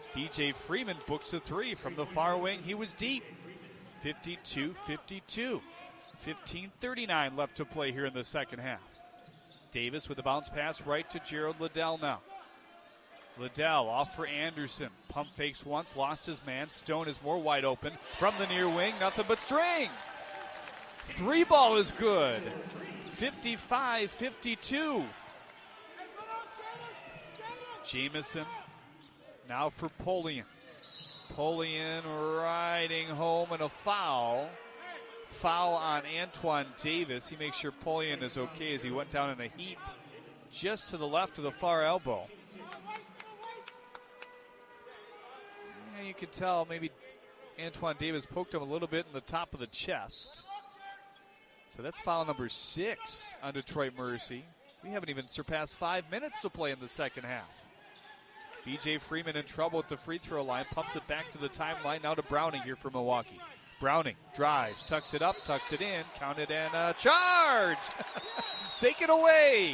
B.J. Freeman books a three from the far wing. He was deep. 52-52. 15:39 left to play here in the second half. Davis with a bounce pass right to Gerald Liddell now. Liddell off for Anderson. Pump fakes once, lost his man. Stone is more wide open from the near wing. Nothing but string. Three ball is good. 55-52. Jamison now for Polian. Polian riding home and a foul. Foul on Antoine Davis. He makes sure Polian is okay as he went down in a heap just to the left of the far elbow. Yeah, you could tell maybe Antoine Davis poked him a little bit in the top of the chest. So that's foul number 6 on Detroit Mercy. We haven't even surpassed 5 minutes to play in the second half. B.J. Freeman in trouble at the free throw line, pumps it back to the timeline, now to Browning here for Milwaukee. Browning drives, tucks it up, tucks it in, counted and charge! Take it away!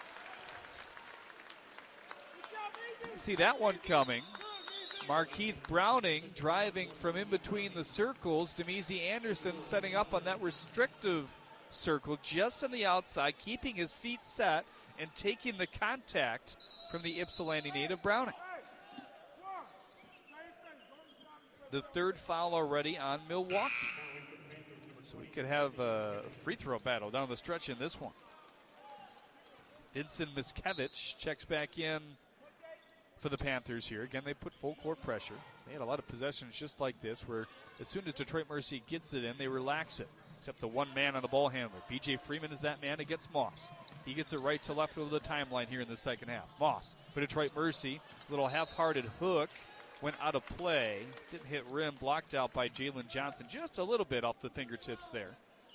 Didn't see that one coming. Markeith Browning driving from in between the circles. Demezi Anderson setting up on that restrictive circle just on the outside, keeping his feet set and taking the contact from the Ypsilanti native Browning. The third foul already on Milwaukee. So we could have a free throw battle down the stretch in this one. Vincent Miskevich checks back in for the Panthers here. Again, they put full court pressure. They had a lot of possessions just like this where as soon as Detroit Mercy gets it in, they relax it. Except the one man on the ball handler. B.J. Freeman is that man against Moss. He gets it right to left over the timeline here in the second half. Moss for Detroit Mercy. Little half-hearted hook. Went out of play. Didn't hit rim. Blocked out by Jalen Johnson. Just a little bit off the fingertips there.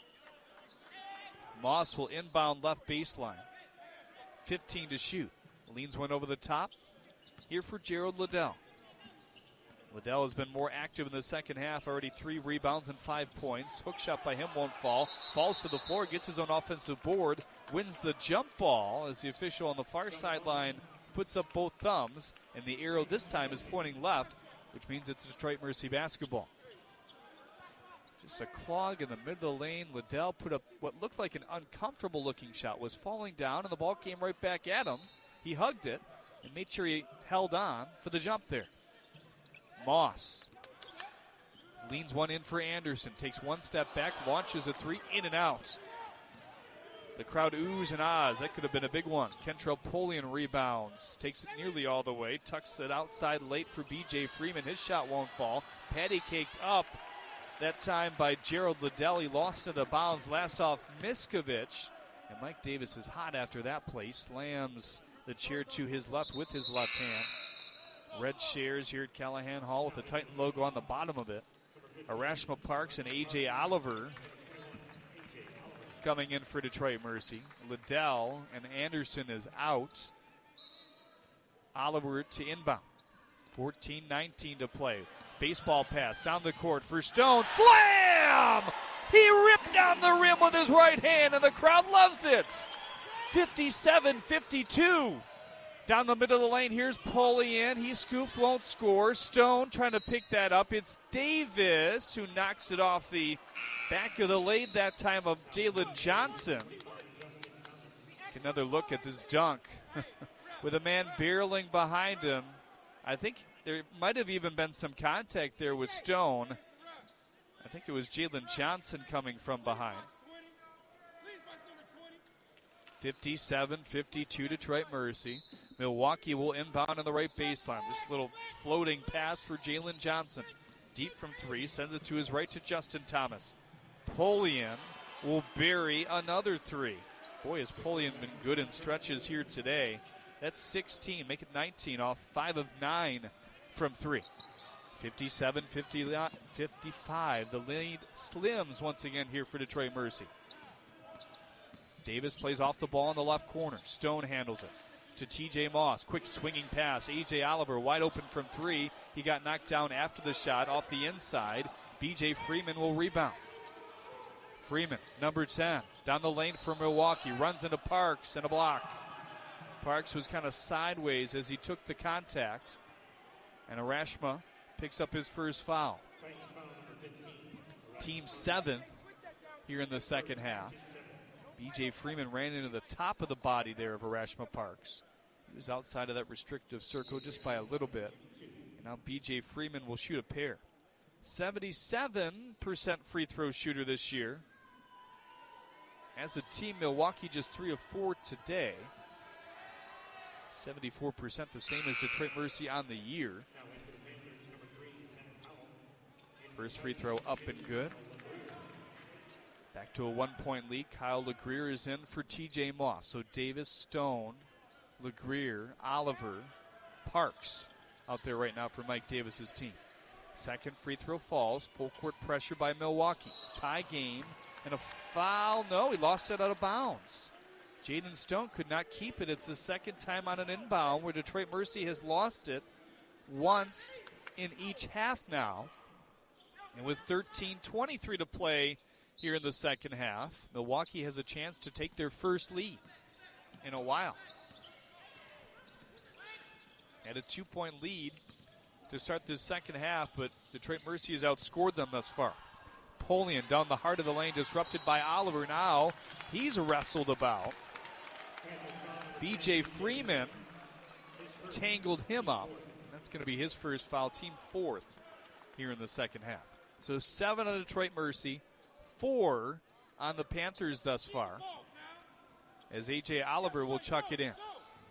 Moss will inbound left baseline. 15 to shoot. Leans one over the top. Here for Gerald Liddell. Liddell has been more active in the second half. Already 3 rebounds and 5 points. Hook shot by him won't fall. Falls to the floor. Gets his own offensive board. Wins the jump ball as the official on the far sideline puts up both thumbs. And the arrow this time is pointing left, which means it's Detroit Mercy basketball. Just a clog in the middle of the lane. Liddell put up what looked like an uncomfortable looking shot. Was falling down and the ball came right back at him. He hugged it and made sure he held on for the jump there. Moss leans one in for Anderson. Takes one step back, launches a three, in and out. The crowd oohs and ahs. That could have been a big one. Kentrell Polian rebounds. Takes it nearly all the way. Tucks it outside late for B.J. Freeman. His shot won't fall. Patty caked up that time by Gerald Liddell. He lost it out of bounds. Last off Miskevich. And Mike Davis is hot after that play. Slams the chair to his left with his left hand. Red chairs here at Callahan Hall with the Titan logo on the bottom of it. Arashma Parks and A.J. Oliver coming in for Detroit Mercy. Liddell and Anderson is out. Oliver to inbound. 14-19 to play. Baseball pass down the court for Stone. Slam! He ripped down the rim with his right hand, and the crowd loves it. 57-52. Down the middle of the lane, here's Polian. He scooped, won't score. Stone trying to pick that up. It's Davis who knocks it off the back of the lane that time of Jalen Johnson. Another look at this dunk with a man barreling behind him. I think there might have even been some contact there with Stone. I think it was Jalen Johnson coming from behind. 57-52 Detroit Mercy. Milwaukee will inbound on the right baseline. Just a little floating pass for Jalen Johnson. Deep from three, sends it to his right to Justin Thomas. Polian will bury another three. Boy, has Polian been good in stretches here today. That's 16, make it 19 off 5 of 9 from three. 57-55. The lead slims once again here for Detroit Mercy. Davis plays off the ball in the left corner. Stone handles it to T.J. Moss. Quick swinging pass. A.J. Oliver wide open from three. He got knocked down after the shot off the inside. B.J. Freeman will rebound. Freeman, number 10, down the lane for Milwaukee. Runs into Parks and a block. Parks was kind of sideways as he took the contact. And Arashma picks up his first foul. Team 7th here in the second half. B.J. Freeman ran into the top of the body there of Arashma Parks. He was outside of that restrictive circle just by a little bit. And now B.J. Freeman will shoot a pair. 77% free throw shooter this year. As a team, Milwaukee just 3 of 4 today. 74%, the same as Detroit Mercy on the year. First free throw up and good. Back to a 1-point lead. Kyle LeGrier is in for TJ Moss. So Davis, Stone, LeGrier, Oliver, Parks out there right now for Mike Davis's team. Second free throw falls. Full court pressure by Milwaukee. Tie game and a foul. No, he lost it out of bounds. Jaden Stone could not keep it. It's the second time on an inbound where Detroit Mercy has lost it once in each half now. And with 13:23 to play here in the second half, Milwaukee has a chance to take their first lead in a while. Had a 2-point lead to start this second half, but Detroit Mercy has outscored them thus far. Polian down the heart of the lane, disrupted by Oliver. Now he's wrestled about. B.J. Freeman tangled him up. That's going to be his first foul, team 4th here in the second half. So 7 on Detroit Mercy, 4 on the Panthers thus far, as A.J. Oliver will chuck it in.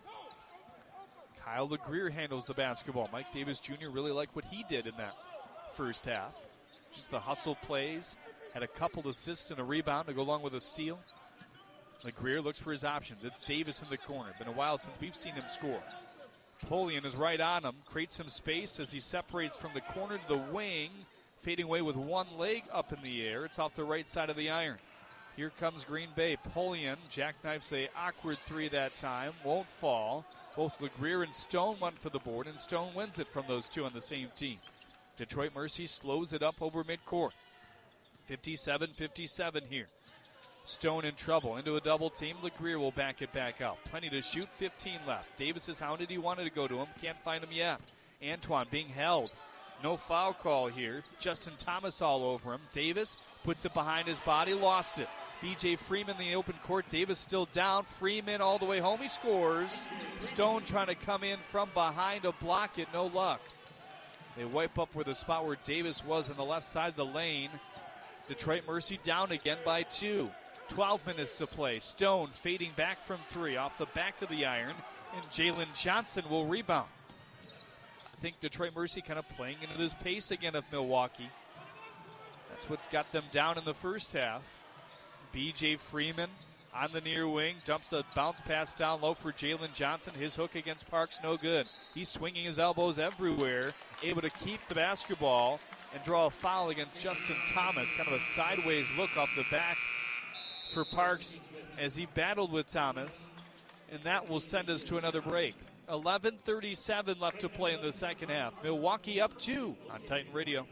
Kyle LeGrier handles the basketball. Mike Davis Jr. really liked what he did in that first half. Just the hustle plays, had a couple assists and a rebound to go along with a steal. LeGrier looks for his options. It's Davis in the corner. Been a while since we've seen him score. Polian is right on him, creates some space as he separates from the corner to the wing, fading away with one leg up in the air. It's off the right side of the iron. Here comes Green Bay. Polian jackknifes the awkward 3 that time. Won't fall. Both LeGrier and Stone went for the board, and Stone wins it from those two on the same team. Detroit Mercy slows it up over midcourt. 57-57 here. Stone in trouble. Into a double team. LeGrier will back it back out. Plenty to shoot. 15 left. Davis is hounded. He wanted to go to him. Can't find him yet. Antoine being held. No foul call here. Justin Thomas all over him. Davis puts it behind his body. Lost it. B.J. Freeman in the open court. Davis still down. Freeman all the way home. He scores. Stone trying to come in from behind to block it. No luck. They wipe up where the spot where Davis was on the left side of the lane. Detroit Mercy down again by 2. 12 minutes to play. Stone fading back from 3 off the back of the iron, and Jalen Johnson will rebound. I think Detroit Mercy kind of playing into this pace again of Milwaukee. That's what got them down in the first half. B.J. Freeman on the near wing, dumps a bounce pass down low for Jalen Johnson. His hook against Parks, no good. He's swinging his elbows everywhere, able to keep the basketball and draw a foul against Justin Thomas. Kind of a sideways look off the back for Parks as he battled with Thomas, and that will send us to another break. 11:37 left to play in the second half. Milwaukee up 2 on Titan Radio.